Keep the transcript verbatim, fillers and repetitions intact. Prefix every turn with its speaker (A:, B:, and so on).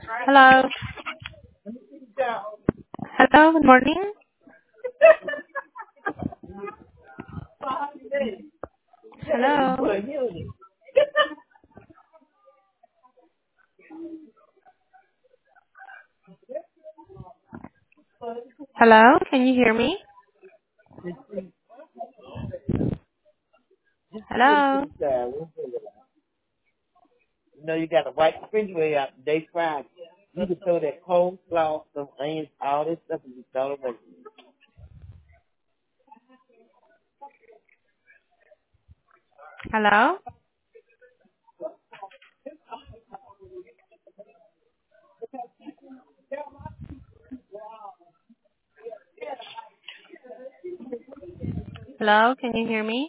A: Hello. Hello, good morning. Hello. Hello, can you hear me?
B: Just to get it to
A: Hello.
B: the side. We'll figure it out. You know, you got to wipe the refrigerator out the day Friday. You can throw that cold slaw, some onions, all this stuff, and just throw it away.
A: Hello. Hello, can you hear me?